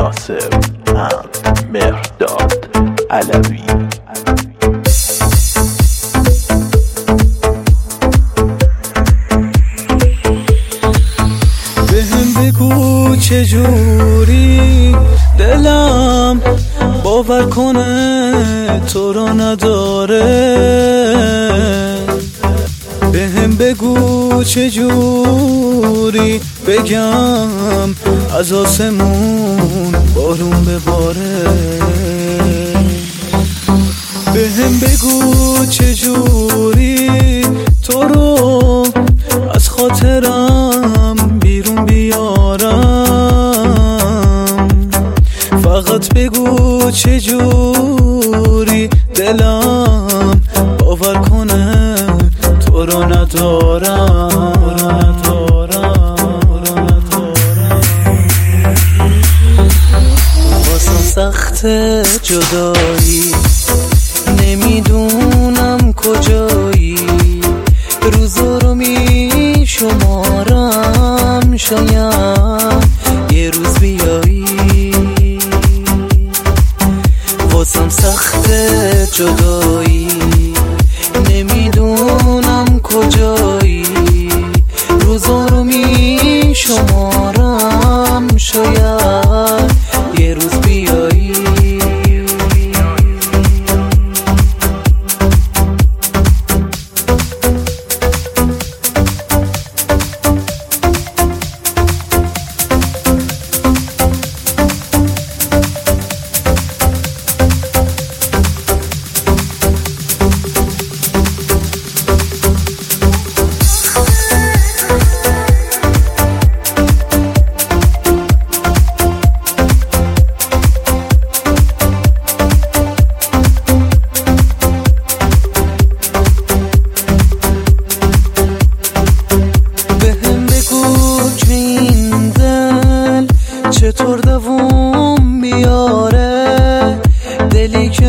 ناصر اند مهرداد علوی. بهم بگو چجوری دلم باور کنه تو را نداره. بهم بگو چجوری بگم از آسمون بارون بباره. بهم بگو چجوری تو رو از خاطرم بیرون بیارم. فقط بگو چجوری دلم باور کنه تو رو ندارم. واسم سخت جدایی، نمیدونم کجایی. روزا رو می شمارم، شاید یه روز بیایی. واسم سخت جدایی، نمیدونم کجایی. روزا رو می شمارم، شاید یه روز بیایی. چطور دووم بیاره دلی که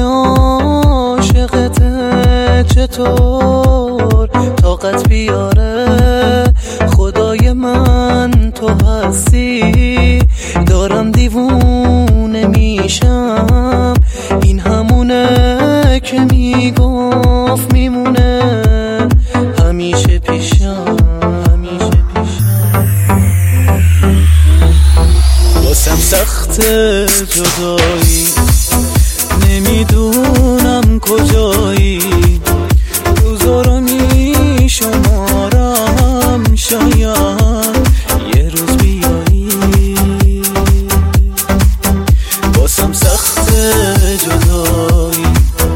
عاشقته؟ چطور طاقت بیاره؟ خدای من تو هستی، دارم دیوونه میشم. این همونه که میگفت میمونه همیشه پیشم. واسم سخت جدایی، نمیدونم کجایی. روزا رو می شمارم، شاید یه روز بیایی. واسم سخت جدایی،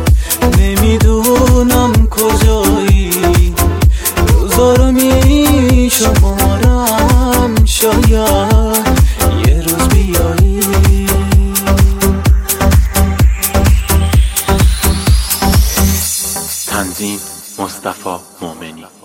نمیدونم کجایی. روزا رو می شمارم، شاید یه روز بیایی. تنظیم مصطفی مومنی.